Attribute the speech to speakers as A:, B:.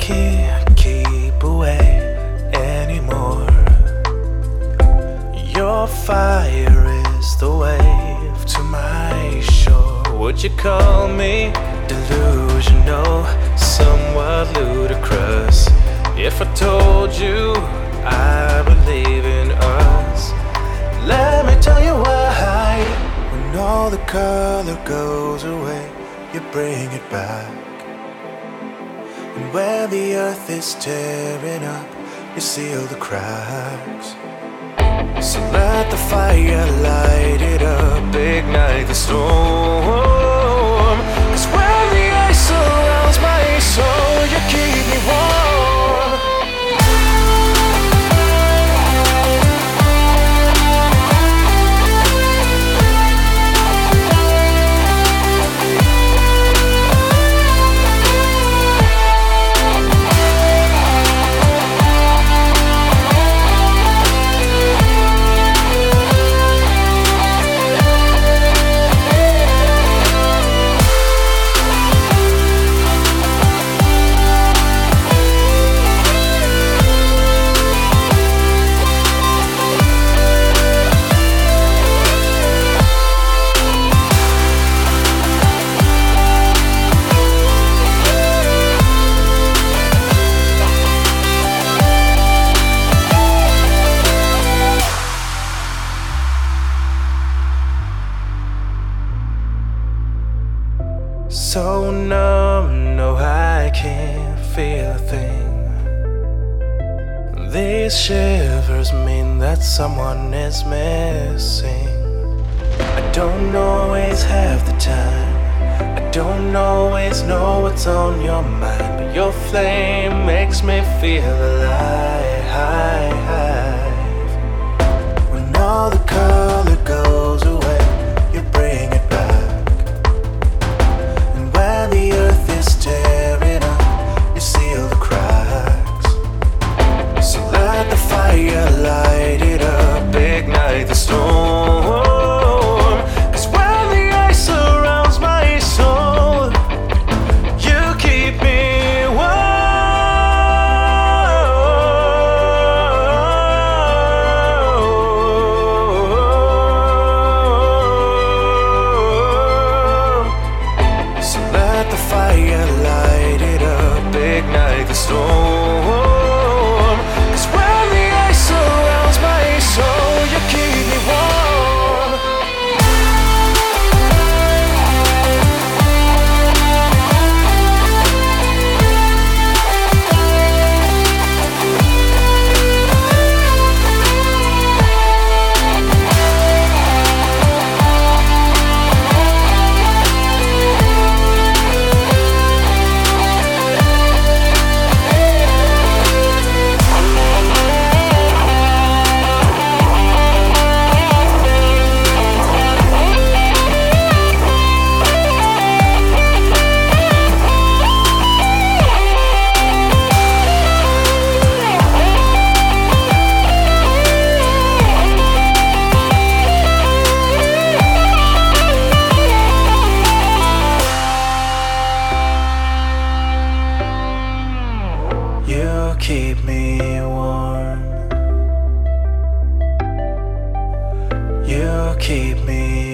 A: can't keep away anymore. Your fire is the wave to my shore. Would you call me delusional, somewhat ludicrous, if I told you I believe in us? Let me tell you why. When all the color goes away, you bring it back. And when the earth is tearing up, you seal the cracks. So let the fire light it up, ignite the storm. 'Cause when the ice surrounds my soul, you keep me warm. So numb, no, I can't feel a thing. These shivers mean that someone is missing. I don't always have the time, I don't always know what's on your mind, but your flame makes me feel alive. When all the color goes away, you bring it back. The earth is tearing up, you seal the cracks. So let the fire light it up, ignite the storm. 'Cause when the ice surrounds my soul, you keep me warm. So let the fire light it up, ignite the storm. 'Cause when the ice surrounds my soul, you keep me warm. You keep me warm. You keep me